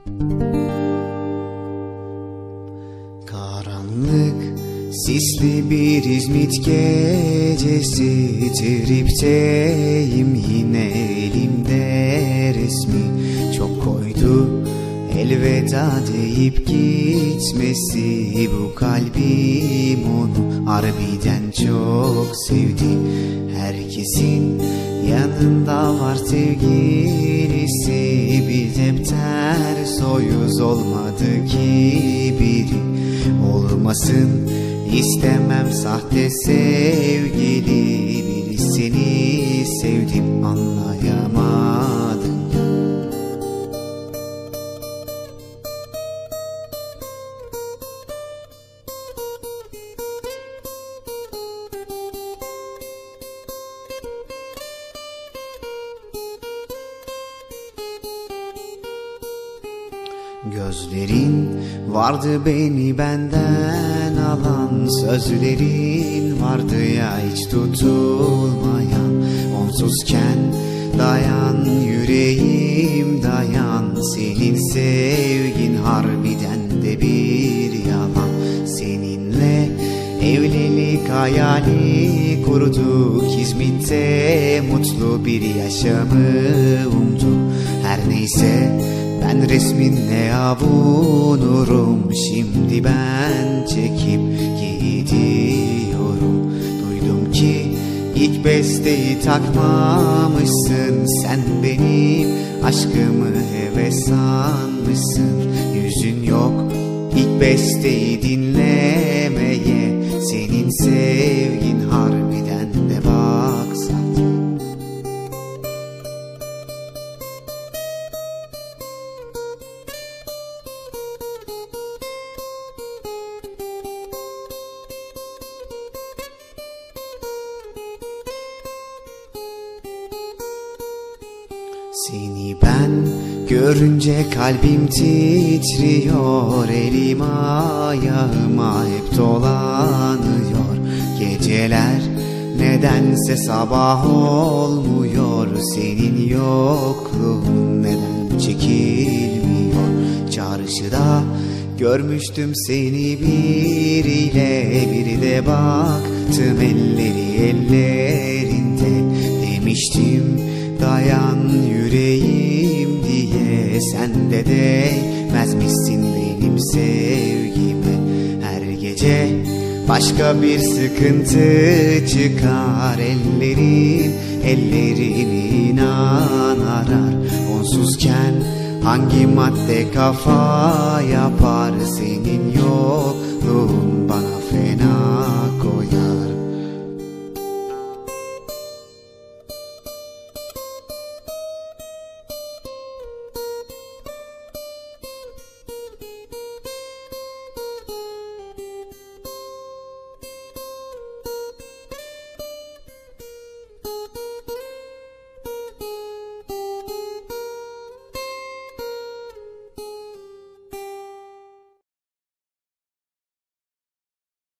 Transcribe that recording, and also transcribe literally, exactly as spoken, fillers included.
Karanlık, sisli bir İzmit gecesi, tripteyim yine elimde resmi. Çok koydu elveda deyip gitmesi, bu kalbim onu harbiden çok sevdi. Herkesin yanında var sevgilisi, biz hep ters oyuz, olmadı ki biri. Olmasın istemem sahte sevgili, birisini sevdim anlayamadım. Gözlerin vardı beni benden alan, sözlerin vardı ya hiç tutulmayan. Onsuzken dayan yüreğim dayan, senin sevgin harbiden de bir yalan. Seninle evlilik hayali kurduk İzmit'te, mutlu bir yaşamı umduk. Her neyse ben resminle avunurum, şimdi ben çekip gidiyorum. Duydum ki ilk besteyi takmamışsın, sen benim aşkımı heves sanmışsın. Yüzün yok ilk besteyi dinlemeye, senin sevgin harbiden de baksat. Seni ben görünce kalbim titriyor, elim ayağıma hep dolanıyor. Geceler nedense sabah olmuyor, senin yokluğun neden çekilmiyor. Çarşıda görmüştüm seni biriyle, biri de baktım elleri ellerinde. Demiştim dayan yüreğim diye, sen de değmezmişsin benim sevgime. Her gece başka bir sıkıntı çıkar, ellerin ellerini inan arar. Onsuzken hangi madde kafa yapar, senin yokluğun bana